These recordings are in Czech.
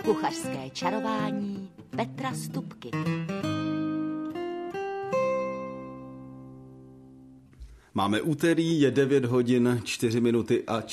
Kuchařské čarování Petra Stupky. Máme úterý, je 9 hodin, 4 minuty a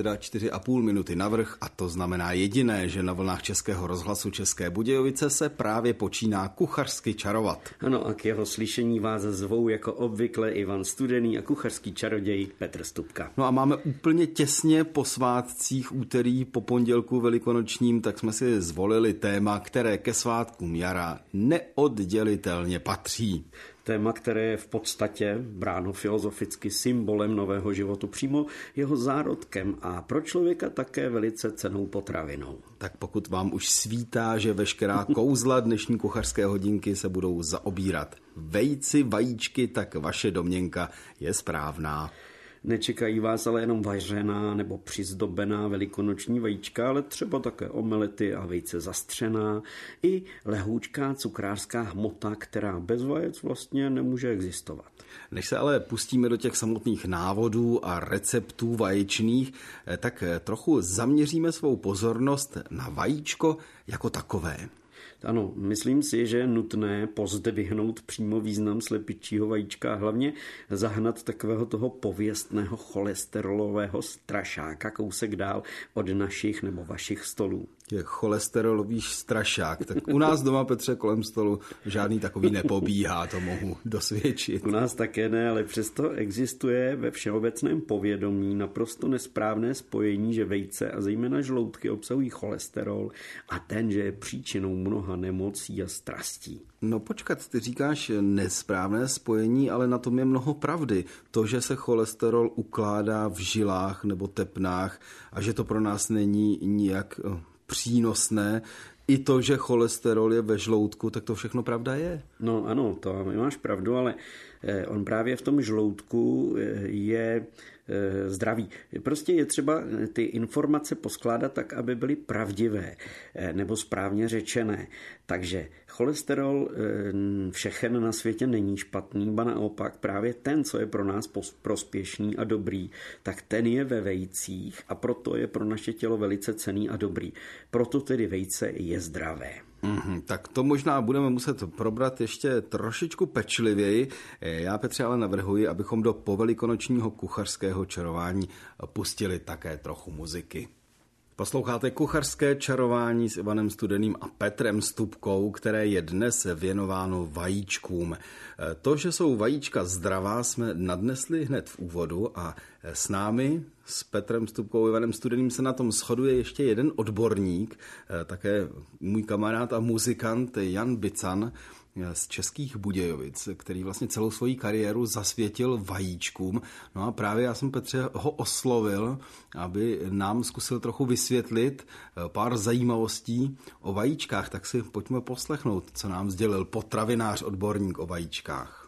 4,5 minuty navrch a to znamená jediné, že na vlnách Českého rozhlasu České Budějovice se právě počíná kuchařsky čarovat. Ano, a k jeho slyšení vás zvou jako obvykle Ivan Studený a kuchařský čaroděj Petr Stupka. No a máme úplně těsně po svátcích úterý, po pondělku velikonočním, tak jsme si zvolili téma, které ke svátkům jara neoddělitelně patří. Téma, které je v podstatě bráno filozoficky symbolem nového životu, přímo jeho zárodkem a pro člověka také velice cennou potravinou. Tak pokud vám už svítá, že veškerá kouzla dnešní kuchařské hodinky se budou zaobírat vejci, vajíčky, tak vaše domněnka je správná. Nečekají vás ale jenom vařená nebo přizdobená velikonoční vajíčka, ale třeba také omelety a vejce zastřená i lehoučká cukrářská hmota, která bez vajec vlastně nemůže existovat. Než se ale pustíme do těch samotných návodů a receptů vaječných, tak trochu zaměříme svou pozornost na vajíčko jako takové. Ano, myslím si, že je nutné pozdvihnout přímo význam slepičího vajíčka a hlavně zahnat takového toho pověstného cholesterolového strašáka kousek dál od našich nebo vašich stolů. Je cholesterolový strašák. Tak u nás doma, Petře, kolem stolu žádný takový nepobíhá, to mohu dosvědčit. U nás také ne, ale přesto existuje ve všeobecném povědomí naprosto nesprávné spojení, že vejce a zejména žloutky obsahují cholesterol a ten, že je příčinou mnoha nemocí a strastí. No počkat, ty říkáš nesprávné spojení, ale na tom je mnoho pravdy. To, že se cholesterol ukládá v žilách nebo tepnách a že to pro nás není nijak přínosné, i to, že cholesterol je ve žloutku, tak to všechno pravda je. No ano, to máš pravdu, ale on právě v tom žloutku je zdravý. Prostě je třeba ty informace poskládat tak, aby byly pravdivé nebo správně řečené. Takže cholesterol všechen na světě není špatný, ba naopak právě ten, co je pro nás prospěšný a dobrý, tak ten je ve vejcích a proto je pro naše tělo velice cenný a dobrý. Proto tedy vejce je zdravé. Tak to možná budeme muset probrat ještě trošičku pečlivěji. Já, Petře, ale navrhuji, abychom do povelikonočního kuchařského čarování pustili také trochu muziky. Posloucháte kuchařské čarování s Ivanem Studeným a Petrem Stupkou, které je dnes věnováno vajíčkům. To, že jsou vajíčka zdravá, jsme nadnesli hned v úvodu a s námi, s Petrem Stupkou a Ivanem Studeným, se na tom shoduje ještě jeden odborník, také můj kamarád a muzikant Jan Bican z Českých Budějovic, který vlastně celou svoji kariéru zasvětil vajíčkům. No a právě já jsem, Petře, ho oslovil, aby nám zkusil trochu vysvětlit pár zajímavostí o vajíčkách, tak si pojďme poslechnout, co nám sdělil potravinář odborník o vajíčkách.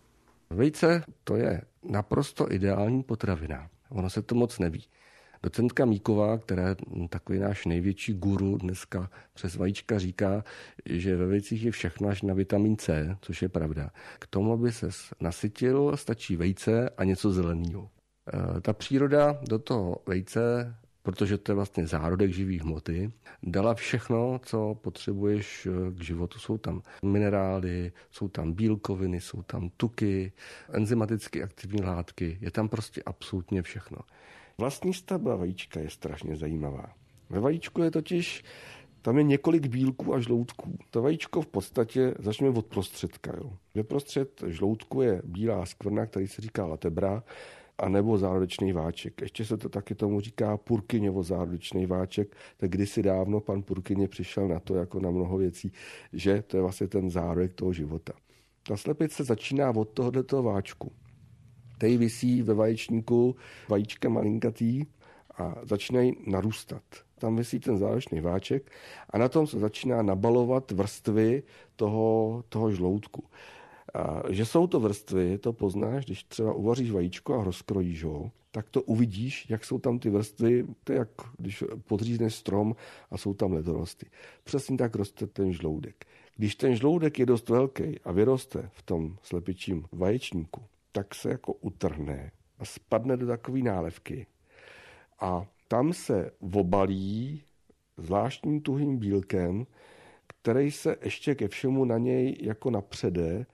Vejce, to je naprosto ideální potravina. Ono se to moc neví. Docentka Míková, která je takový náš největší guru dneska přes vajíčka, říká, že ve vejcích je všechno až na vitamin C, což je pravda. K tomu, aby ses nasytil, stačí vejce a něco zeleného. Ta příroda do toho vejce, protože to je vlastně zárodek živý hmoty, dala všechno, co potřebuješ k životu. Jsou tam minerály, jsou tam bílkoviny, jsou tam tuky, enzymaticky aktivní látky, je tam prostě absolutně všechno. Vlastní stavba vajíčka je strašně zajímavá. Ve vajíčku je totiž, tam je několik bílků a žloutků. To vajíčko v podstatě začneme od prostředka. Jo. Vyprostřed žloutku je bílá skvrna, který se říká latebra, anebo zárodečný váček. Ještě se to taky tomu říká Purkyňovo zárodečný váček, tak kdysi dávno pan Purkyně přišel na to, jako na mnoho věcí, že to je vlastně ten zárodek toho života. Ta slepice začíná od tohoto váčku. Tady visí ve vaječníku vajíčka malinkatý a začínají narůstat. Tam visí ten zárodečný váček a na tom se začíná nabalovat vrstvy toho žloutku. A že jsou to vrstvy, to poznáš, když třeba uvaříš vajíčko a rozkrojíš ho, tak to uvidíš, jak jsou tam ty vrstvy, to je jak když podřízneš strom a jsou tam ledorosty. Přesně tak roste ten žloudek. Když ten žloudek je dost velký a vyroste v tom slepičím vaječníku, tak se jako utrhne a spadne do takové nálevky. A tam se obalí zvláštním tuhým bílkem, který se ještě ke všemu na něj jako napřede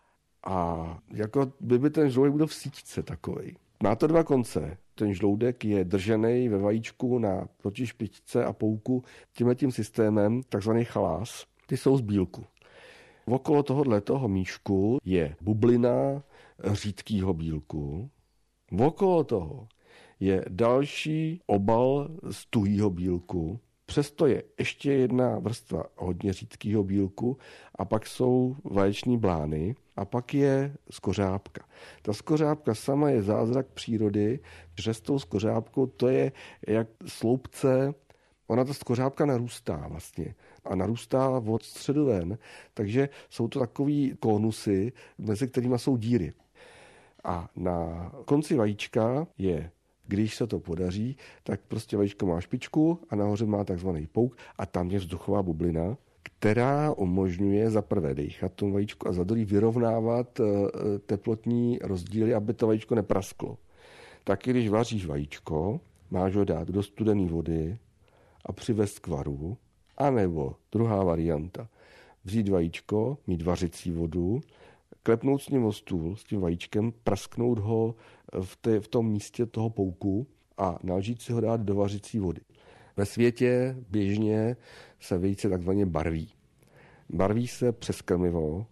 a jako by ten žloudek byl v síťce takovej. Má to dva konce. Ten žloudek je držený ve vajíčku na proti špičce a pouku tímhletím systémem, takzvaný chalás. Ty jsou z bílku. Okolo tohoto míšku je bublina řídkého bílku. Okolo toho je další obal z tuhého bílku. Přesto je ještě jedna vrstva hodně řídkého bílku a pak jsou vaječní blány a pak je skořápka. Ta skořápka sama je zázrak přírody, že s tou skořápkou to je jak sloupce, ona ta skořápka narůstá vlastně a narůstá od středu ven, takže jsou to takový konusy, mezi kterými jsou díry. A na konci vajíčka je, když se to podaří, tak prostě vajíčko má špičku a nahoře má takzvaný pouk a tam je vzduchová bublina, která umožňuje za prvé dejchat tomu vajíčku a za druhé vyrovnávat teplotní rozdíly, aby to vajíčko neprasklo. Taky když vaříš vajíčko, máš ho dát do studené vody a přivést k varu, anebo druhá varianta, vzít vajíčko, mít vařicí vodu, klepnout s ním o stůl s tím vajíčkem, prasknout ho v tom místě toho pouku a nalžít si ho dát do vařicí vody. Ve světě běžně se vejce takzvaně barví. Barví se přes krmivo.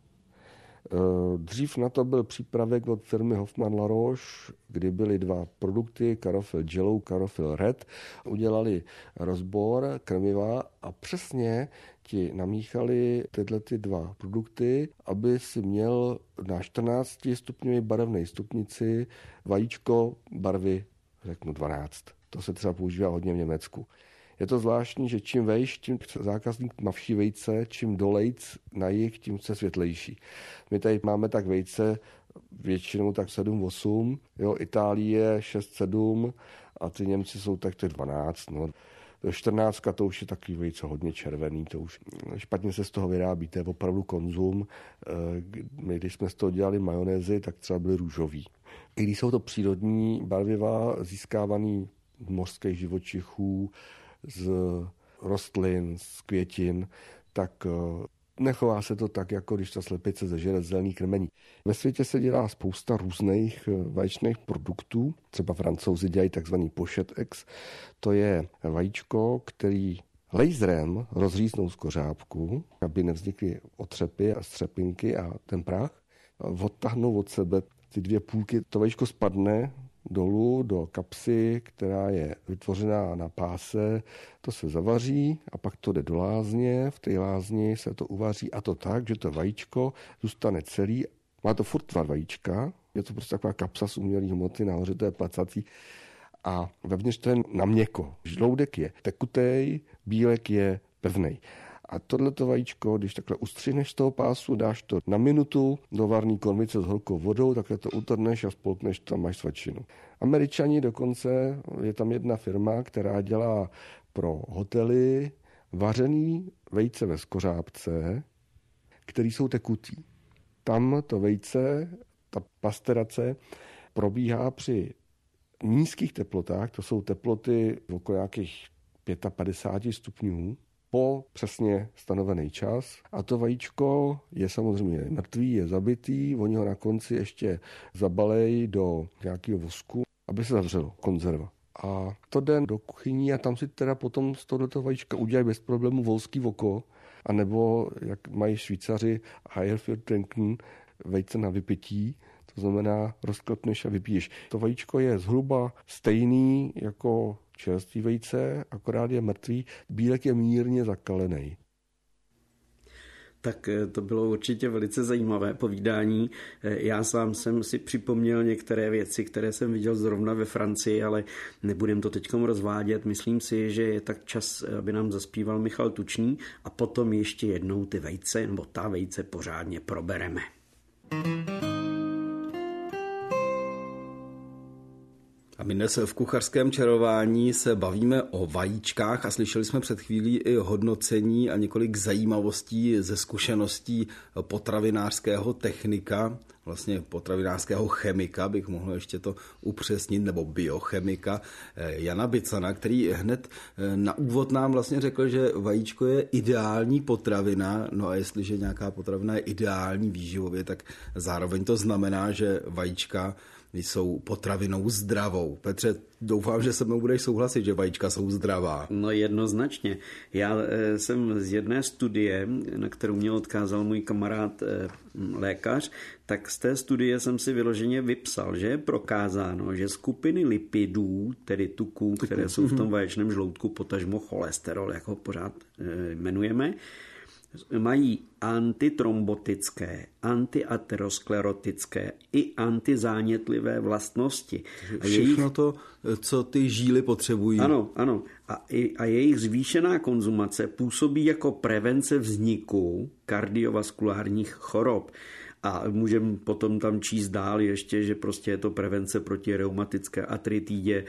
Dřív na to byl přípravek od firmy Hoffmann La Roche, kdy byly dva produkty, Karofil Jello, Karofil Red. Udělali rozbor krmiva a přesně ti namíchali tyhle dva produkty, aby si měl na 14 stupňový barevné stupnici vajíčko barvy, řeknu 12. To se třeba používá hodně v Německu. Je to zvláštní, že čím vejš, tím zákazník tmavší vejce, čím dolejc na jih, tím se světlejší. My tady máme tak vejce většinou tak 7-8, jo, Itálie 6-7 a ty Němci jsou tak 12, no. 14 to už je takový vejce hodně červený, to už špatně se z toho vyrábí, to je opravdu konzum. My, když jsme z toho dělali majonézy, tak třeba byly růžový. I když jsou to přírodní barviva, získávaný z mořských živočichů, z rostlin, z květin, tak nechová se to tak, jako když ta slepice zežere zelený krmení. Ve světě se dělá spousta různých vaječných produktů. Třeba Francouzi dělají takzvaný pochette eggs. To je vajíčko, který laserem rozříznou skořápku, aby nevznikly otřepy a střepinky a ten prach. Odtáhnou od sebe ty dvě půlky. To vajíčko spadne dolů do kapsy, která je vytvořená na páse, to se zavaří a pak to jde do lázně, v té lázni se to uvaří a to tak, že to vajíčko zůstane celý, má to furt tvar vajíčka, je to prostě taková kapsa z umělé hmoty, nahoře to je placací a vevnitř to je na měkko. Žloudek je tekutej, bílek je pevnej. A tohleto vajíčko, když takhle ustřihneš z toho pásu, dáš to na minutu do varné konvice s horkou vodou, takhle to utrhneš a spolkneš, tam máš svačinu. Američani dokonce, je tam jedna firma, která dělá pro hotely vařený vejce ve skořápce, který jsou tekutý. Tam to vejce, ta pasterace probíhá při nízkých teplotách, to jsou teploty okolo nějakých 55 stupňů, po přesně stanovený čas. A to vajíčko je samozřejmě mrtvý, je zabitý, oni ho na konci ještě zabalejí do nějakého vosku, aby se zavřelo, konzerva. A to jde do kuchyní a tam si teda potom z tohoto vajíčka udělají bez problému volský oko, anebo, jak mají Švýcaři, Heilfürtrinken, vejce na vypití, to znamená rozklepneš a vypiješ. To vajíčko je zhruba stejný jako čerstvý vejce, akorát je mrtvý, bílek je mírně zakalený. Tak to bylo určitě velice zajímavé povídání. Já sám jsem si připomněl některé věci, které jsem viděl zrovna ve Francii, ale nebudem to teďkom rozvádět. Myslím si, že je tak čas, aby nám zaspíval Michal Tučný a potom ještě jednou ty vejce, nebo ta vejce pořádně probereme. A my dnes v kuchařském čarování se bavíme o vajíčkách a slyšeli jsme před chvílí i hodnocení a několik zajímavostí ze zkušeností potravinářského technika, vlastně potravinářského chemika, bych mohl ještě to upřesnit, nebo biochemika Jana Bicana, který hned na úvod nám vlastně řekl, že vajíčko je ideální potravina, no a jestliže nějaká potravina je ideální výživově, tak zároveň to znamená, že vajíčka jsou potravinou zdravou. Petře, doufám, že se mnou budeš souhlasit, že vajíčka jsou zdravá. No jednoznačně. Já jsem z jedné studie, na kterou mě odkázal můj kamarád lékař, tak z té studie jsem si vyloženě vypsal, že je prokázáno, že skupiny lipidů, tedy tuků, které jsou v tom vaječném žloutku, potažmo cholesterol, jak ho pořád jmenujeme, mají antitrombotické, antiaterosklerotické i antizánětlivé vlastnosti. Všechno to, co ty žíly potřebují. Ano. A jejich zvýšená konzumace působí jako prevence vzniku kardiovaskulárních chorob. A můžeme potom tam číst dál ještě, že prostě je to prevence proti reumatické artritidě,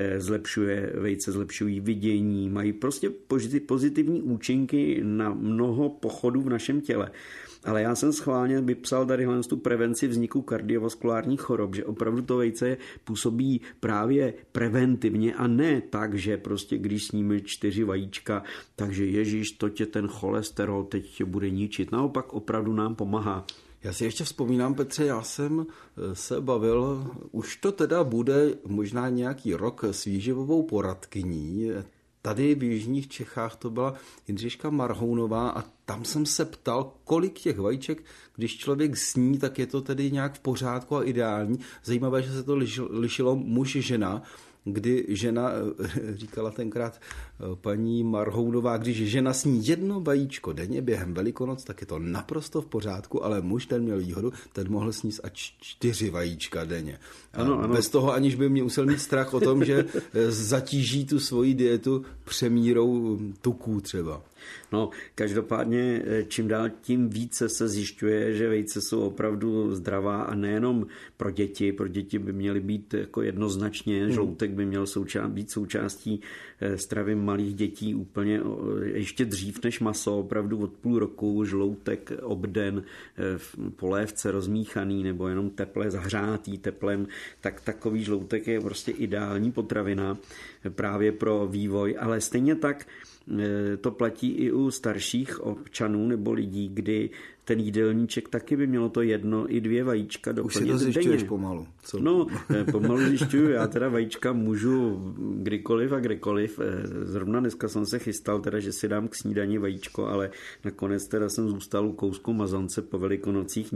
vejce zlepšují vidění, mají prostě pozitivní účinky na mnoho pochodů v našem těle. Ale já jsem schválně vypsal tady tu prevenci vzniku kardiovaskulárních chorob, že opravdu to vejce působí právě preventivně a ne tak, že prostě když sníme 4 vajíčka, takže ježiš, to tě ten cholesterol teď tě bude ničit. Naopak opravdu nám pomáhá. Já si ještě vzpomínám, Petře, já jsem se bavil, už to teda bude možná nějaký rok s výživovou poradkyní. Tady v jižních Čechách to byla Jindřiška Marhounová a tam jsem se ptal, kolik těch vajíček, když člověk sní, tak je to tedy nějak v pořádku a ideální. Zajímavé, že se to lišilo muž-žena, kdy žena, říkala tenkrát paní Marhounová, když žena sní 1 vajíčko denně během Velikonoc, tak je to naprosto v pořádku, ale muž ten měl výhodu, ten mohl sníst až 4 vajíčka denně. Ano. Bez toho, aniž by mě musel mít strach o tom, že zatíží tu svoji dietu přemírou tuků třeba. No, každopádně čím dál tím více se zjišťuje, že vejce jsou opravdu zdravá a nejenom pro děti. Pro děti by měly být jako jednoznačně, žloutek by měl být součástí stravy malých dětí úplně ještě dřív než maso, opravdu od půl roku, žloutek obden v polévce rozmíchaný nebo jenom teple zahřátý teplem, tak takový žloutek je prostě ideální potravina právě pro vývoj, ale stejně tak to platí i u starších občanů nebo lidí, kdy ten jídelníček taky by mělo to 1 i 2 vajíčka doplnit denně. Už si to zjišťuješ pomalu. Co? No, pomalu zjišťuju. Já teda vajíčka můžu kdykoliv a kdekoliv. Zrovna dneska jsem se chystal, teda, že si dám k snídani vajíčko, ale nakonec teda jsem zůstal u kousku mazance po Velikonocích.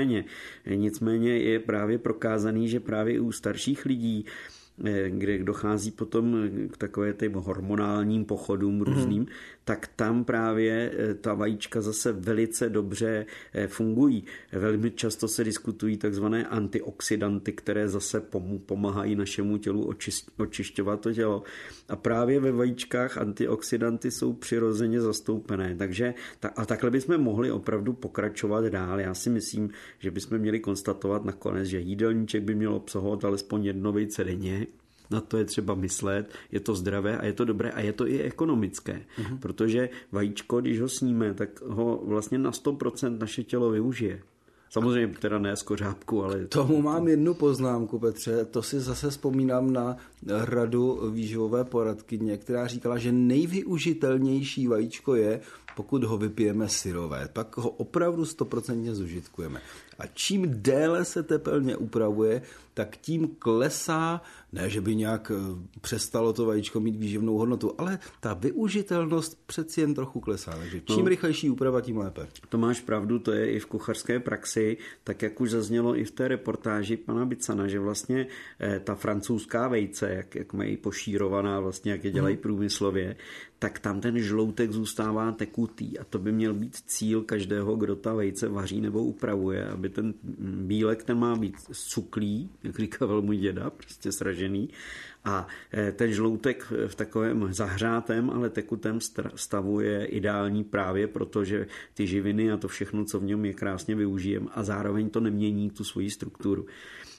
Nicméně je právě prokázaný, že právě u starších lidí, kde dochází potom k takové těm hormonálním pochodům různým, tak tam právě ta vajíčka zase velice dobře fungují. Velmi často se diskutují takzvané antioxidanty, které zase pomáhají našemu tělu očišťovat to tělo. A právě ve vajíčkách antioxidanty jsou přirozeně zastoupené. Takže a takhle bychom mohli opravdu pokračovat dál. Já si myslím, že bychom měli konstatovat nakonec, že jídelníček by měl obsahovat alespoň 1 vejce denně. Na to je třeba myslet, je to zdravé a je to dobré a je to i ekonomické, protože vajíčko, když ho sníme, tak ho vlastně na 100% naše tělo využije. Samozřejmě teda ne z kořápku, ale... Tomu mám 1 poznámku, Petře, to si zase vzpomínám na radu výživové poradkyně, která říkala, že nejvyužitelnější vajíčko je, pokud ho vypijeme syrové, pak ho opravdu 100% zužitkujeme. A čím déle se tepelně upravuje, tak tím klesá, ne, že by nějak přestalo to vajíčko mít výživnou hodnotu, ale ta využitelnost přeci jen trochu klesá. Takže čím rychlejší úprava, tím lépe. To máš pravdu, to je i v kuchařské praxi, tak jak už zaznělo i v té reportáži pana Bicana, že vlastně ta francouzská vejce, jak mají pošírovaná, vlastně jak je dělají průmyslově, tak tam ten žloutek zůstává tekutý a to by měl být cíl každého, kdo ta vejce vaří nebo upravuje, aby ten bílek, ten má být cuklý, jak říkal můj děda, prostě sražený, a ten žloutek v takovém zahřátém, ale tekutém stavu je ideální právě proto, že ty živiny a to všechno, co v něm je, krásně využijeme a zároveň to nemění tu svoji strukturu.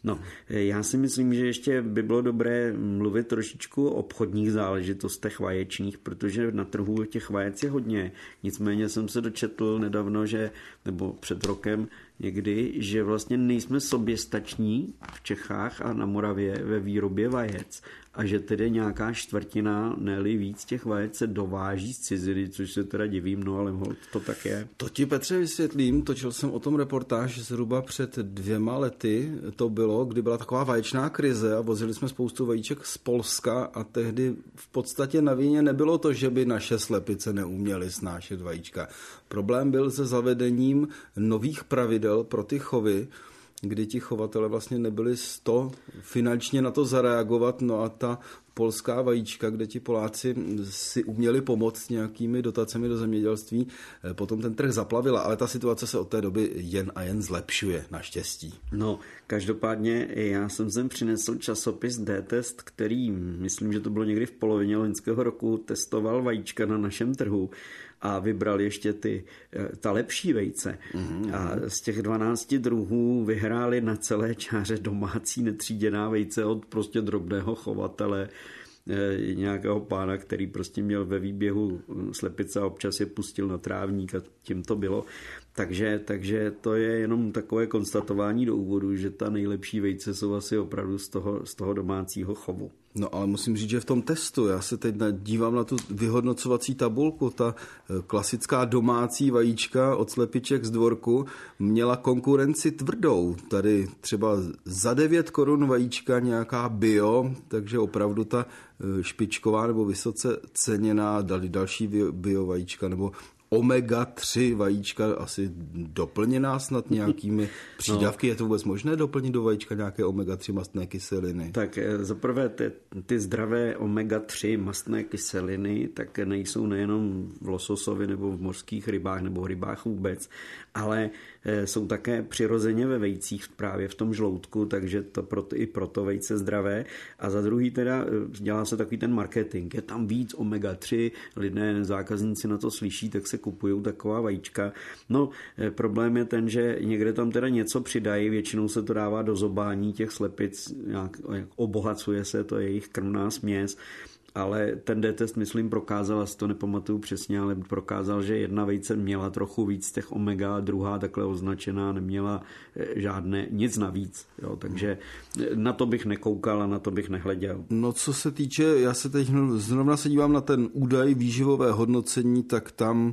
No, já si myslím, že ještě by bylo dobré mluvit trošičku o obchodních záležitostech vaječných, protože na trhu těch vajec je hodně. Nicméně jsem se dočetl nedávno, nebo před rokem někdy, že vlastně nejsme soběstační v Čechách a na Moravě ve výrobě vajec a že tedy nějaká čtvrtina, ne-li víc těch vajec se dováží z ciziny, což se teda divím, no ale to tak je. To ti, Petře, vysvětlím, točil jsem o tom reportáž zhruba před 2 lety, to bylo, kdy byla taková vaječná krize a vozili jsme spoustu vajíček z Polska a tehdy v podstatě na vině nebylo to, že by naše slepice neuměly snášet vajíčka. Problém byl se zavedením nových pravidel pro ty chovy, kdy ti chovatele vlastně nebyli finančně na to zareagovat, no a ta polská vajíčka, kde ti Poláci si uměli pomoct s nějakými dotacemi do zemědělství, potom ten trh zaplavila, ale ta situace se od té doby jen a jen zlepšuje, naštěstí. No, každopádně já jsem sem přinesl časopis D-Test, který, myslím, že to bylo někdy v polovině loňského roku, testoval vajíčka na našem trhu a vybral ještě ta lepší vejce. A z těch 12 druhů vyhráli na celé čáře domácí netříděná vejce od prostě drobného chovatele, nějakého pána, který prostě měl ve výběhu slepice a občas je pustil na trávník a tím to bylo. Takže to je jenom takové konstatování do úvodu, že ta nejlepší vejce jsou asi opravdu z toho domácího chovu. No ale musím říct, že v tom testu, já se teď dívám na tu vyhodnocovací tabulku, ta klasická domácí vajíčka od slepiček z dvorku měla konkurenci tvrdou. Tady třeba za 9 korun vajíčka nějaká bio, takže opravdu ta špičková nebo vysoce ceněná, další bio vajíčka nebo omega-3 vajíčka asi doplněná snad nějakými přídavky. Je to vůbec možné doplnit do vajíčka nějaké omega-3 mastné kyseliny? Tak zaprvé ty zdravé omega-3 mastné kyseliny tak nejsou nejenom v lososovi nebo v mořských rybách nebo v rybách vůbec, ale jsou také přirozeně ve vejcích právě v tom žloutku, takže to i proto vejce zdravé. A za druhý teda dělá se takový ten marketing. Je tam víc omega-3, lidé, zákazníci na to slyší, tak se kupují taková vajíčka. No, problém je ten, že někde tam teda něco přidají, většinou se to dává do zobání těch slepic, nějak obohacuje se to jejich krmná směs, ale ten D-test, myslím, prokázal, asi to nepamatuju přesně, ale prokázal, že jedna vejce měla trochu víc těch omega, druhá takhle označená neměla nic navíc. Jo, takže na to bych nekoukal a na to bych nehleděl. No co se týče, já se teď zrovna se dívám na ten údaj výživové hodnocení, tak tam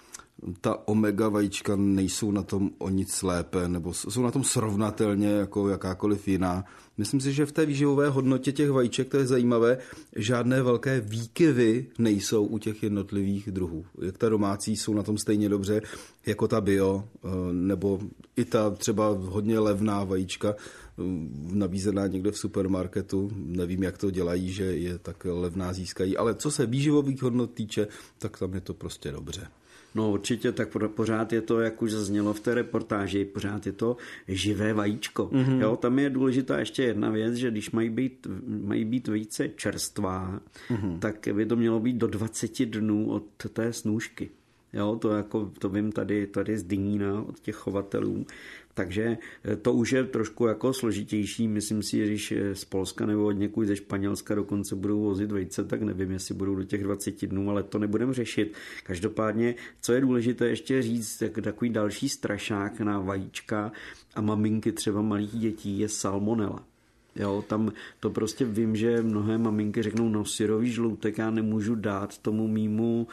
ta omega vajíčka nejsou na tom o nic lépe, nebo jsou na tom srovnatelně jako jakákoliv jiná. Myslím si, že v té výživové hodnotě těch vajíček, to je zajímavé, žádné velké výkyvy nejsou u těch jednotlivých druhů. Jak ta domácí jsou na tom stejně dobře jako ta bio, nebo i ta třeba hodně levná vajíčka nabízená někde v supermarketu. Nevím, jak to dělají, že je tak levná získají, ale co se výživových hodnot týče, tak tam je to prostě dobře. No určitě, tak pořád je to, jak už zaznělo v té reportáži, pořád je to živé vajíčko. Mm-hmm. Jo, tam je důležitá ještě jedna věc, že když mají být vejce čerstvá, tak by to mělo být do 20 dnů od té snůžky. Jo, to vím tady z Dynína od těch chovatelů. Takže to už je trošku jako složitější. Myslím si, když z Polska nebo od někud ze Španělska dokonce budou vozit vejce, tak nevím, jestli budou do těch 20 dnů, ale to nebudeme řešit. Každopádně, co je důležité ještě říct, takový další strašák na vajíčka a maminky třeba malých dětí je salmonella. Jo, tam to prostě vím, že mnohé maminky řeknou, no syrový žloutek já nemůžu dát tomu mýmu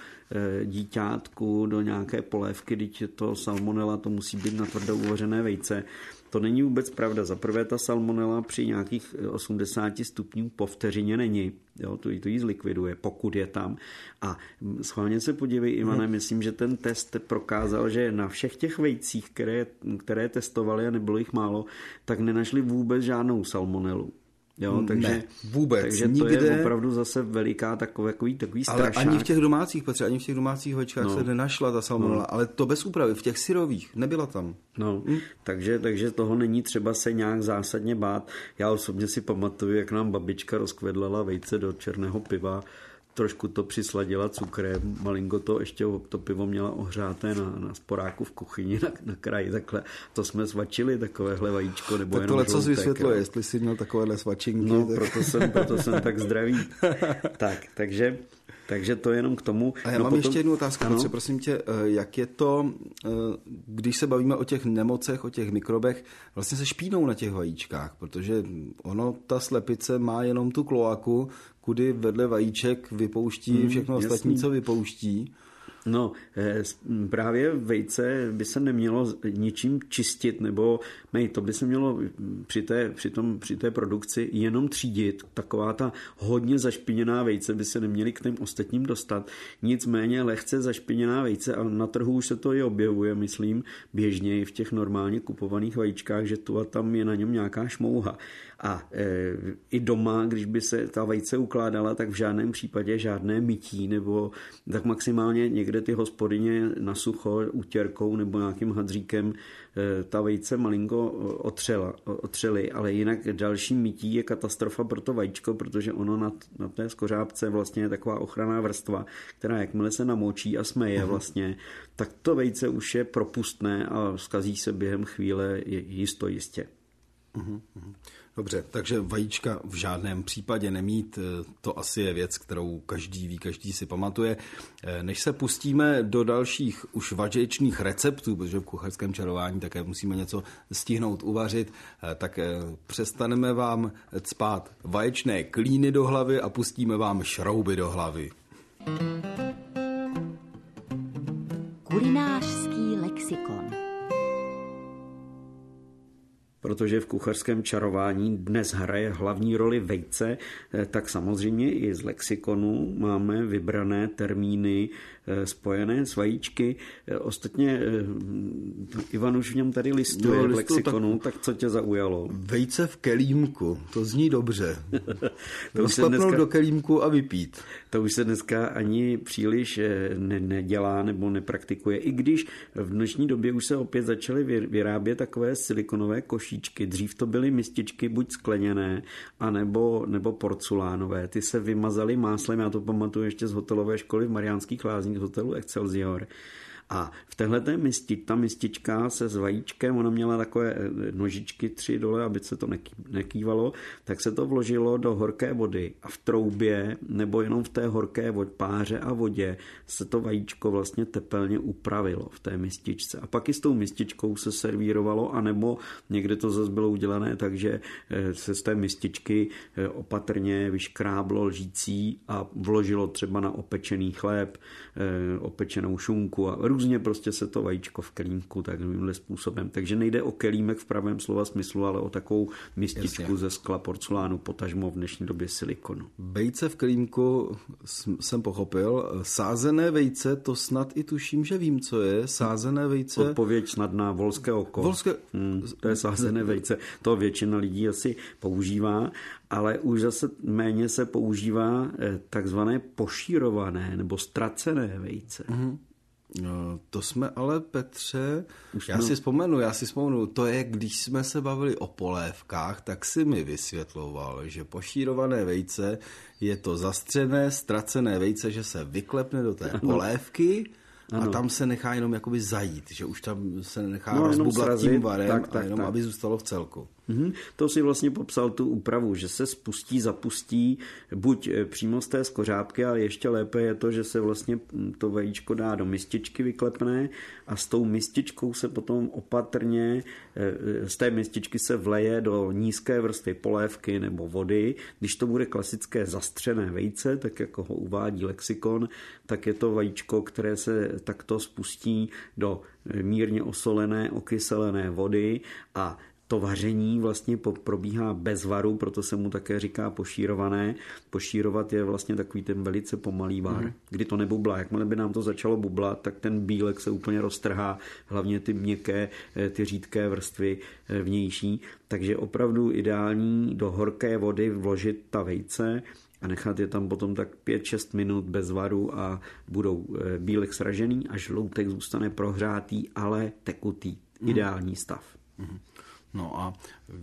díťátku do nějaké polévky, když je to salmonella, to musí být na tvrdo uvařené vejce. To není vůbec pravda. Za prvé ta salmonella při nějakých 80 stupňů po vteřině není. Jo, to jí zlikviduje, pokud je tam. A schválně se podívej, Ivane, myslím, že ten test prokázal, že na všech těch vejcích, které testovali a nebylo jich málo, tak nenašli vůbec žádnou salmonelu. Jo, takže, ne, vůbec. Takže to je opravdu zase veliká takový strašák. Ale ani v těch domácích, Petře, ani v těch domácích vajíčkách se nenašla ta salmonella, ale to bez úpravy, v těch syrových nebyla tam. No, takže toho není třeba se nějak zásadně bát. Já osobně si pamatuju, jak nám babička rozkvedlala vejce do černého piva, trošku to přisladila cukrem, malinko to ještě to pivo měla ohřáté na sporáku v kuchyni na kraji, takhle. To jsme svačili, takovéhle vajíčko, nebo tak jenom tohle, co žloutek, vysvětluje, jestli jsi měl takovéhle svačinky. No, tak... proto jsem tak zdravý. Takže to jenom k tomu. A já mám ještě jednu otázku, protože prosím tě, jak je to, když se bavíme o těch nemocech, o těch mikrobech, vlastně se špínou na těch vajíčkách, protože ta slepice má jenom tu kloaku, kudy vedle vajíček vypouští všechno ostatní, co vypouští. No, právě vejce by se nemělo ničím čistit, nebo to by se mělo při té produkci jenom třídit. Taková ta hodně zašpiněná vejce by se neměly k těm ostatním dostat. Nicméně lehce zašpiněná vejce, a na trhu už se to i objevuje, myslím, běžně i v těch normálně kupovaných vajíčkách, že tu a tam je na něm nějaká šmouha. A i doma, když by se ta vejce ukládala, tak v žádném případě žádné mytí, nebo tak maximálně někde ty hospodyně na sucho utěrkou nebo nějakým hadříkem ta vejce malinko otřely, ale jinak další mytí je katastrofa pro to vajíčko, protože ono na té skořápce vlastně je taková ochranná vrstva, která jakmile se namočí a smeje vlastně, tak to vejce už je propustné a zkazí se během chvíle jistě. Dobře, takže vajíčka v žádném případě nemít, to asi je věc, kterou každý ví, každý si pamatuje. Než se pustíme do dalších už vařečných receptů, protože v kuchařském čarování také musíme něco stihnout uvařit, tak přestaneme vám cpát vaječné klíny do hlavy a pustíme vám šrouby do hlavy. Kulinářský lexikon. Protože v kuchařském čarování dnes hraje hlavní roli vejce, tak samozřejmě i z lexikonu máme vybrané termíny spojené s vajíčky. Ostatně Ivan už v něm tady listuje v lexikonu, tak co tě zaujalo? Vejce v kelímku, to zní dobře. To sklepnout do kelímku a vypít. To už se dneska ani příliš nedělá nebo nepraktikuje, i když v dnešní době už se opět začaly vyrábět takové silikonové košíčky. Dřív to byly mističky buď skleněné, nebo porcelánové. Ty se vymazaly máslem, já to pamatuju ještě z hotelové školy v Mariánských Lázních, z hotelu Excelsior. A v téhleté ta mistička se s vajíčkem, ona měla takové nožičky 3 dole, aby se to nekývalo, tak se to vložilo do horké vody a v troubě nebo jenom v té horké páře a vodě se to vajíčko vlastně tepelně upravilo v té mističce. A pak i s tou mističkou se servírovalo, anebo někde to zase bylo udělané, takže se z té mističky opatrně vyškráblo lžící a vložilo třeba na opečený chléb, opečenou šunku a různě prostě se to vajíčko v kelímku takovýmhle způsobem. Takže nejde o kelímek v pravém slova smyslu, ale o takovou mističku ze skla, porcelánu, potažmo v dnešní době silikonu. Vejce v kelímku jsem pochopil. Sázené vejce, to snad i tuším, že vím, co je. Sázené vejce. Odpověď snadná, volské oko. To je sázené vejce. To většina lidí asi používá, ale už zase méně se používá takzvané pošírované nebo ztracené vejce. No, to jsme ale, Petře, já si vzpomenu, to je, když jsme se bavili o polévkách, tak si mi vysvětloval, že pošírované vejce je to zastřené, ztracené vejce, že se vyklepne do té polévky a tam se nechá jenom jakoby zajít, že už tam se nechá rozbublat tím varem a jenom aby zůstalo v celku. To si vlastně popsal tu úpravu, že se zapustí buď přímo z té skořápky, ale ještě lépe je to, že se vlastně to vajíčko dá do mističky vyklepné a s tou mističkou se potom opatrně z té mističky se vleje do nízké vrstvy polévky nebo vody. Když to bude klasické zastřené vejce, tak jako ho uvádí lexikon, tak je to vajíčko, které se takto spustí do mírně osolené, okyselené vody a to vaření vlastně probíhá bez varu, proto se mu také říká pošírované. Pošírovat je vlastně takový ten velice pomalý var, kdy to nebublá. Jakmile by nám to začalo bublat, tak ten bílek se úplně roztrhá, hlavně ty měkké, ty řídké vrstvy vnější. Takže opravdu ideální do horké vody vložit ta vejce a nechat je tam potom tak 5-6 minut bez varu a budou bílek sražený a žloutek zůstane prohřátý, ale tekutý. Ideální stav. No a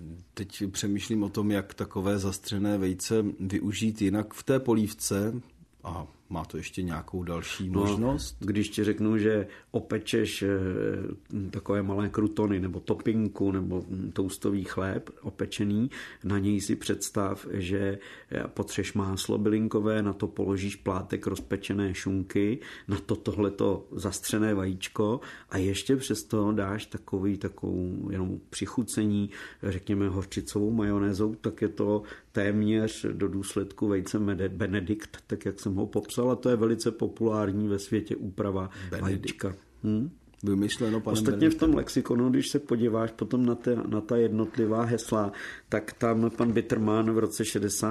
teď přemýšlím o tom, jak takové zastřené vejce využít jinak v té polívce. A má to ještě nějakou další možnost? Když ti řeknu, že opečeš takové malé krutony nebo topinku nebo toustový chléb opečený, na něj si představ, že potřeš máslo bylinkové, na to položíš plátek rozpečené šunky, na to tohleto zastřené vajíčko a ještě přesto dáš takovou jenom přichucení, řekněme hořčicovou majonézou, tak je to téměř do důsledku vejce Benedikt, tak jak jsem ho popsal, a to je velice populární ve světě úprava vajíčka. Vymyšleno panem Ostatně Benediktem. v tom lexikonu, když se podíváš potom na ta jednotlivá hesla, tak tam pan Bitterman v roce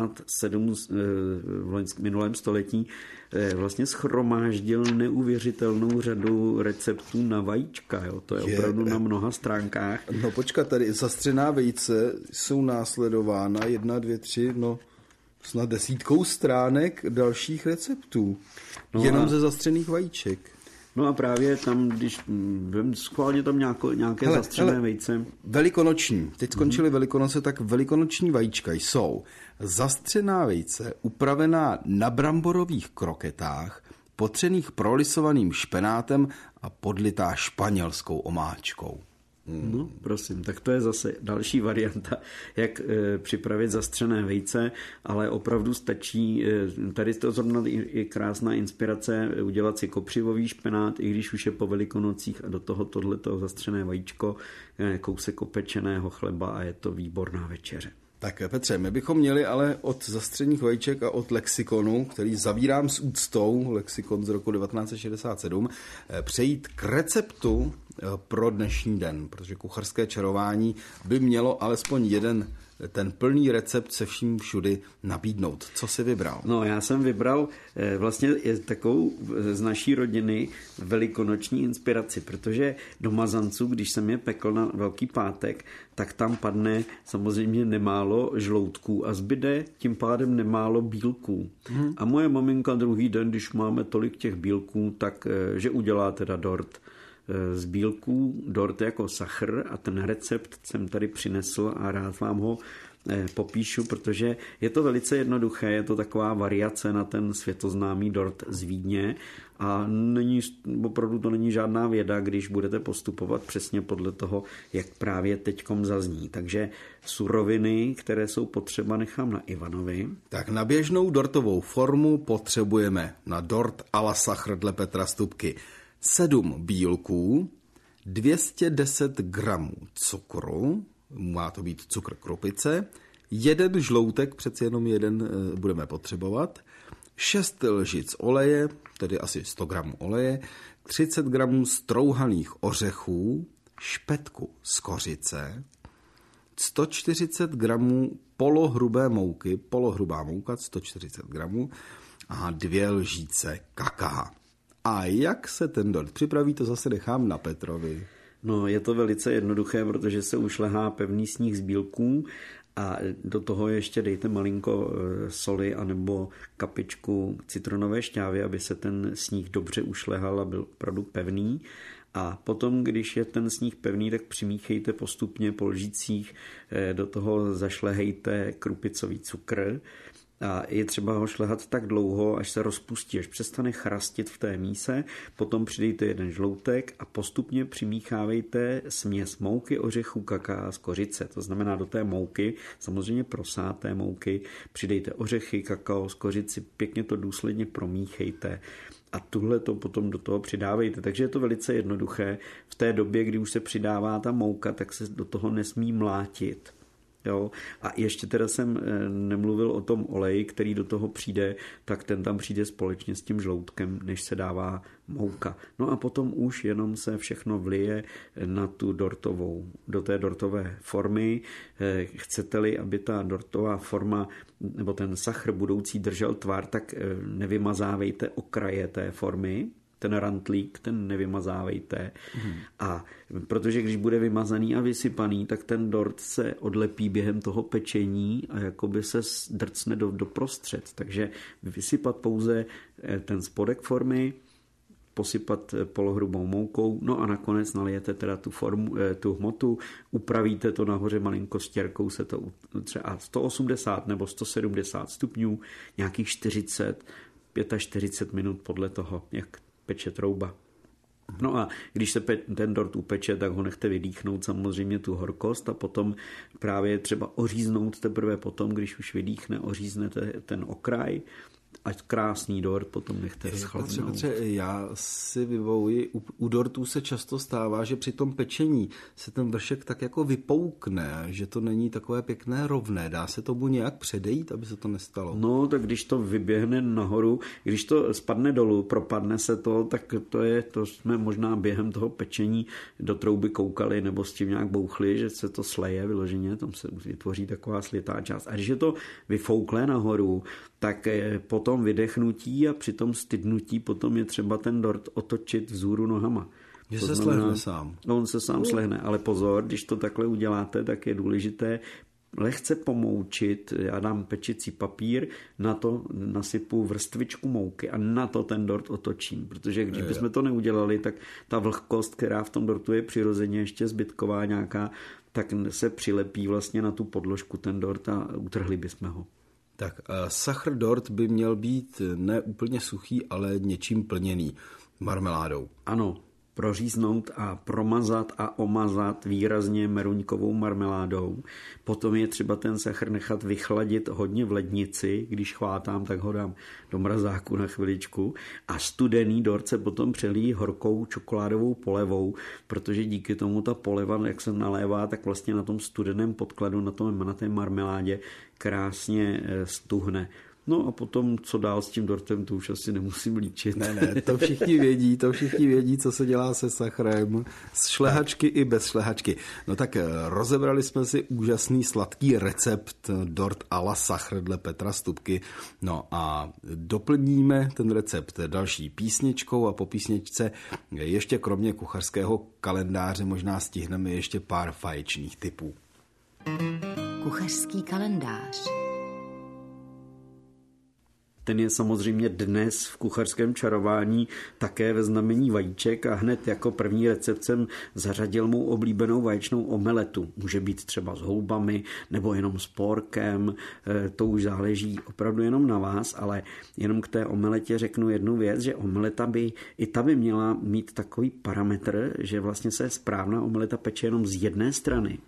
67 v minulém století vlastně schromáždil neuvěřitelnou řadu receptů na vajíčka. Jo? To je opravdu na mnoha stránkách. No počkat, tady zastřená vejce jsou následována 1, 2, 3, snad 10 stránek dalších receptů. Jenom ze zastřených vajíček. No a právě tam, když schválně tam nějaké zastřené vejce. Velikonoční. Teď skončily Velikonoce, tak velikonoční vajíčka jsou zastřená vejce, upravená na bramborových kroketách, potřených prolisovaným špenátem a podlitá španělskou omáčkou. No, prosím, tak to je zase další varianta, jak připravit zastřené vejce, ale opravdu stačí, tady to zrovna i krásná inspirace, udělat si kopřivový špenát, i když už je po Velikonocích a do toho tohleto zastřené vajíčko, kousek opečeného chleba a je to výborná večeře. Tak Petře, my bychom měli ale od zastřených vajíček a od lexikonu, který zavírám s úctou, lexikon z roku 1967, přejít k receptu pro dnešní den, protože kuchařské čarování by mělo alespoň jeden ten plný recept se vším všudy nabídnout. Co jsi vybral? No, já jsem vybral vlastně takovou z naší rodiny velikonoční inspiraci, protože do mazanců, když jsem je pekl na Velký pátek, tak tam padne samozřejmě nemálo žloutků a zbyde tím pádem nemálo bílků. A moje maminka druhý den, když máme tolik těch bílků, tak že udělá teda dort z bílků, dort jako sachr, a ten recept jsem tady přinesl a rád vám ho popíšu, protože je to velice jednoduché, je to taková variace na ten světoznámý dort z Vídně a opravdu to není žádná věda, když budete postupovat přesně podle toho, jak právě teďkom zazní. Takže suroviny, které jsou potřeba, nechám na Ivanovi. Tak na běžnou dortovou formu potřebujeme na dort a la sachr dle Petra Stupky 7 bílků, 210 gramů cukru, má to být cukr krupice, 1 žloutek, přeci jenom jeden budeme potřebovat, 6 lžic oleje, tedy asi 100 gramů oleje, 30 gramů strouhaných ořechů, špetku z kořice, 140 gramů polohrubé mouky, polohrubá mouka 140 gramů a 2 lžíce kakaa. A jak se ten dort připraví, to zase nechám na Petrovi. No, je to velice jednoduché, protože se ušlehá pevný sníh z bílků a do toho ještě dejte malinko soli anebo kapičku citronové šťávy, aby se ten sníh dobře ušlehal a byl opravdu pevný. A potom, když je ten sníh pevný, tak přimíchejte postupně po lžících, do toho zašlehejte krupicový cukr. A je třeba ho šlehat tak dlouho, až se rozpustí, až přestane chrastit v té míse, potom přidejte 1 žloutek a postupně přimíchávejte směs mouky, ořechů, kakaa z kořice. To znamená do té mouky, samozřejmě prosáté mouky, přidejte ořechy, kakao z kořici, pěkně to důsledně promíchejte a tuhle to potom do toho přidávejte. Takže je to velice jednoduché. V té době, kdy už se přidává ta mouka, tak se do toho nesmí mlátit. Jo? A ještě teda jsem nemluvil o tom oleji, který do toho přijde, tak ten tam přijde společně s tím žloutkem, než se dává mouka. No a potom už jenom se všechno vlije na tu do té dortové formy. Chcete-li, aby ta dortová forma nebo ten sachr budoucí držel tvar, tak nevymazávejte okraje té formy, ten rantlík, ten nevymazávejte. A protože když bude vymazaný a vysypaný, tak ten dort se odlepí během toho pečení a jakoby se drcne doprostřed. Takže vysypat pouze ten spodek formy, posypat polohrubou moukou, no a nakonec nalijete teda tu hmotu, upravíte to nahoře malinko stěrkou, se to třeba 180 nebo 170 stupňů, nějakých 40, 45 minut podle toho, jak peče trouba. No a když se ten dort upeče, tak ho nechte vydýchnout samozřejmě tu horkost a potom právě třeba oříznout teprve potom, když už vydýchne, oříznete ten okraj a krásný dort potom nechte schladnout. Petře, já si vybavuji, u dortů se často stává, že při tom pečení se ten vršek tak jako vypoukne, že to není takové pěkné rovné. Dá se tomu nějak předejít, aby se to nestalo? No, tak když to vyběhne nahoru, když to spadne dolů, propadne se to, tak to jsme možná během toho pečení do trouby koukali nebo s tím nějak bouchli, že se to sleje vyloženě, tam se vytvoří taková slitá část. A když je to vyfouklé nahoru, tak potom vydechnutí a při tom stydnutí potom je třeba ten dort otočit vzhůru nohama. Že se slehne sám. No, on se sám slehne, ale pozor, když to takhle uděláte, tak je důležité lehce pomoučit, já dám pečicí papír, na to nasypu vrstvičku mouky a na to ten dort otočím, protože když bychom to neudělali, tak ta vlhkost, která v tom dortu je přirozeně ještě zbytková nějaká, tak se přilepí vlastně na tu podložku ten dort a utrhli bychom ho. Tak sachr dort by měl být ne úplně suchý, ale něčím plněný, marmeládou. Ano, proříznout a promazat a omazat výrazně meruňkovou marmeládou. Potom je třeba ten sachr nechat vychladit hodně v lednici, když chvátám, tak ho dám do mrazáku na chviličku a studený dort se potom přelíjí horkou čokoládovou polevou, protože díky tomu ta poleva, jak se nalévá, tak vlastně na tom studeném podkladu, na té marmeládě krásně stuhne. No a potom, co dál s tím dortem, to už asi nemusím líčit. Ne, to všichni vědí, co se dělá se sachrem, z šlehačky i bez šlehačky. No tak rozebrali jsme si úžasný sladký recept dort a la sachr dle Petra Stupky. No a doplníme ten recept další písničkou a po písničce ještě kromě kuchařského kalendáře možná stihneme ještě pár faječných tipů. Kuchařský kalendář. Ten je samozřejmě dnes v kuchařském čarování také ve znamení vajíček a hned jako první recept jsem zařadil mou oblíbenou vaječnou omeletu. Může být třeba s houbami nebo jenom s porkem, to už záleží opravdu jenom na vás, ale jenom k té omeletě řeknu jednu věc, že omeleta by měla mít takový parametr, že vlastně se správná omeleta peče jenom z jedné strany.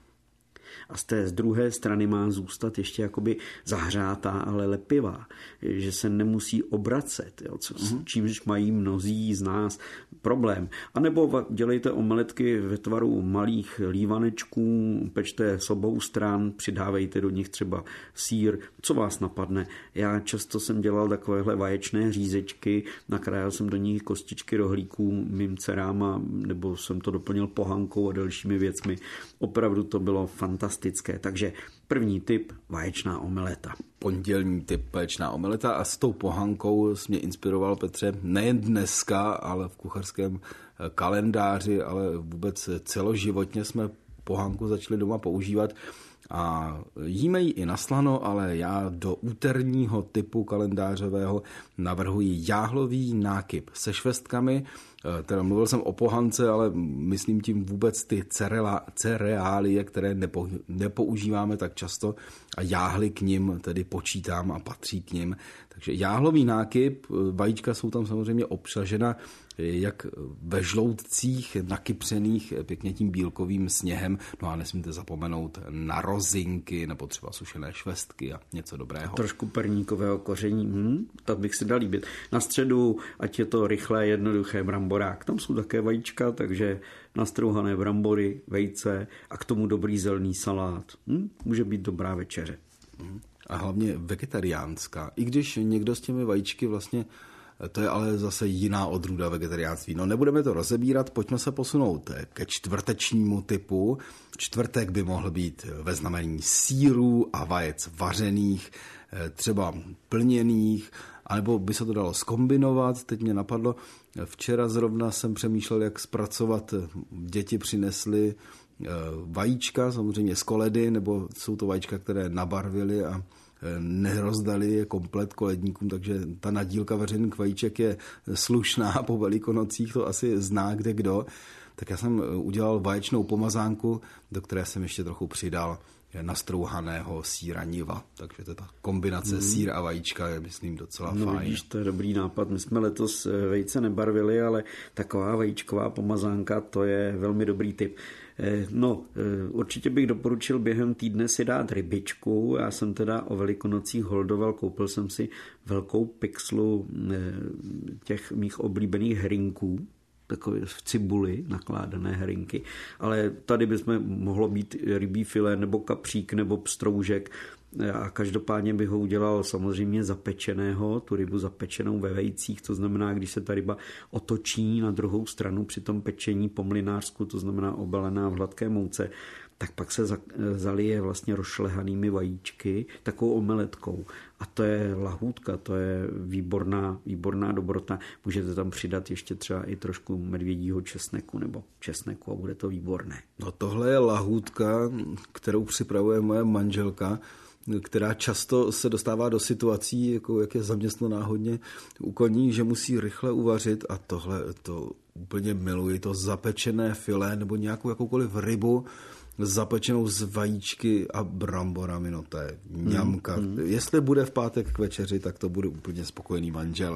A z té druhé strany má zůstat ještě jakoby zahřátá, ale lepivá, že se nemusí obracet, jo, čímž mají mnozí z nás problém. A nebo dělejte omeletky ve tvaru malých lívanečků, pečte s obou stran, přidávejte do nich třeba sýr, co vás napadne. Já často jsem dělal takovéhle vaječné řízečky, nakrájel jsem do nich kostičky rohlíků mým dcerám, nebo jsem to doplnil pohankou a dalšími věcmi. Opravdu to bylo fantastické. Takže první tip, vaječná omeleta. Pondělní tip, vaječná omeleta a s tou pohankou jsi mě inspiroval, Petře, nejen dneska, ale v kuchařském kalendáři, ale vůbec celoživotně jsme pohanku začali doma používat a jíme ji i na slano, ale já do úterního typu kalendářového navrhuji jáhlový nákyp se švestkami. Teda mluvil jsem o pohance, ale myslím tím vůbec ty cereálie, které nepoužíváme tak často a jáhly k nim tedy počítám a patří k nim. Takže jáhlový nákyp, vajíčka jsou tam samozřejmě obsažena jak ve žloutcích nakypřených pěkně tím bílkovým sněhem. No a nesmíte zapomenout na rozinky nebo třeba sušené švestky a něco dobrého. Trošku perníkového koření, tak bych si dal líbit. Na středu, ať je to rychlé, jednoduché, bramborák. Tam jsou také vajíčka, takže nastrouhané brambory, vejce a k tomu dobrý zelený salát. Může být dobrá večeře. A hlavně vegetariánská. I když někdo s těmi vajíčky vlastně, to je ale zase jiná odrůda vegetariánství. No nebudeme to rozebírat, pojďme se posunout ke čtvrtečnímu typu. Čtvrtek by mohl být ve znamení sýrů a vajec vařených, třeba plněných, anebo by se to dalo zkombinovat. Teď mě napadlo, včera zrovna jsem přemýšlel, jak zpracovat, děti přinesly vajíčka, samozřejmě z koledy, nebo jsou to vajíčka, které nabarvili a nerozdali je komplet koledníkům, takže ta nadílka vařených vajíček je slušná po Velikonocích, to asi zná kdo. Tak já jsem udělal vaječnou pomazánku, do které jsem ještě trochu přidal nastrouhaného sýra niva. Takže to je ta kombinace sýr a vajíčka je, myslím, docela fajn. Vidíš, to je dobrý nápad. My jsme letos vejce nebarvili, ale taková vajíčková pomazánka, to je velmi dobrý tip. Určitě bych doporučil během týdne si dát rybičku. Já jsem teda o Velikonocích holdoval, koupil jsem si velkou pixlu těch mých oblíbených herinků, takové v cibuli nakládané herinky, ale tady bychom mohlo být rybí filé nebo kapřík nebo pstroužek a každopádně bych ho udělal samozřejmě zapečeného, tu rybu zapečenou ve vejcích, to znamená, když se ta ryba otočí na druhou stranu při tom pečení po mlynářsku, to znamená obalená v hladké mouce, tak pak se zalije vlastně rozšlehanými vajíčky, takovou omeletkou. A to je lahůdka, to je výborná dobrota. Můžete tam přidat ještě třeba i trošku medvědího česneku nebo česneku a bude to výborné. No tohle je lahůdka, kterou připravuje moje manželka, která často se dostává do situací, jako jak je zaměstnaná hodně u koní, že musí rychle uvařit a tohle to úplně miluji, to zapečené filé nebo nějakou jakoukoliv rybu zapečenou z vajíčky a bramborami, no to je ňamka. Jestli bude v pátek k večeři, tak to bude úplně spokojený manžel.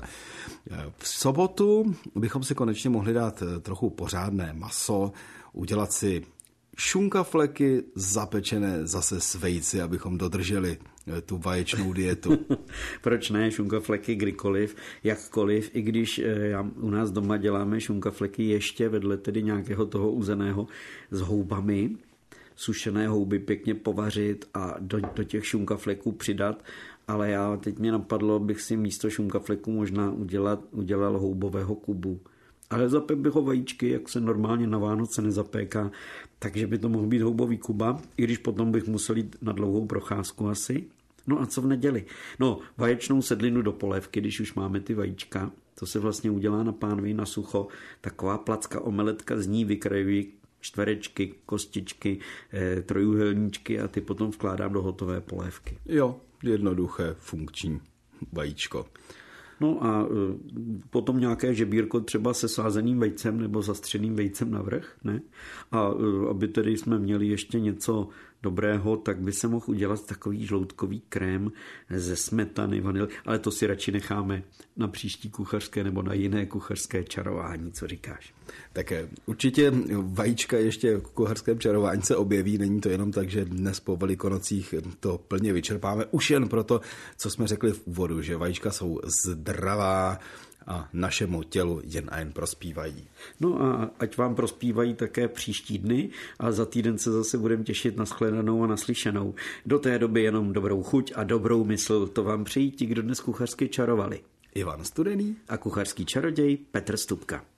V sobotu bychom si konečně mohli dát trochu pořádné maso, udělat si šunkafleky zapečené zase s vejci, abychom dodrželi tu vaječnou dietu. Proč ne? Šunkafleky kdykoliv, jakkoliv, i když u nás doma děláme šunkafleky ještě vedle tedy nějakého toho uzeného s houbami, sušené houby pěkně povařit a do těch šunkafleků přidat, ale teď mě napadlo, bych si místo šunkafleku možná udělal houbového kubu. Ale zapek bych ho vajíčky, jak se normálně na Vánoce nezapéká, takže by to mohl být houbový kuba, i když potom bych musel jít na dlouhou procházku asi. No a co v neděli? No, vaječnou sedlinu do polévky, když už máme ty vajíčka, to se vlastně udělá na pánvi na sucho, taková placka omeletka, z ní vykrajuji čtverečky, kostičky, trojúhelníčky a ty potom vkládám do hotové polévky. Jo, jednoduché, funkční vajíčko. No a potom nějaké žebírko třeba se sázeným vejcem nebo zastřeným vejcem navrch, ne? A aby tedy jsme měli ještě něco dobrého, tak by se mohl udělat takový žloutkový krém ze smetany, vanily, ale to si radši necháme na příští kuchařské nebo na jiné kuchařské čarování, co říkáš? Tak určitě vajíčka ještě v kuchařském čarování se objeví, není to jenom tak, že dnes po Velikonocích to plně vyčerpáme, už jen proto, co jsme řekli v úvodu, že vajíčka jsou zdravá a našemu tělu jen a jen prospívají. No a ať vám prospívají také příští dny a za týden se zase budeme těšit na shledanou a naslyšenou. Do té doby jenom dobrou chuť a dobrou mysl, to vám přejí ti, kdo dnes kuchařsky čarovali. Ivan Studený a kuchařský čaroděj Petr Stupka.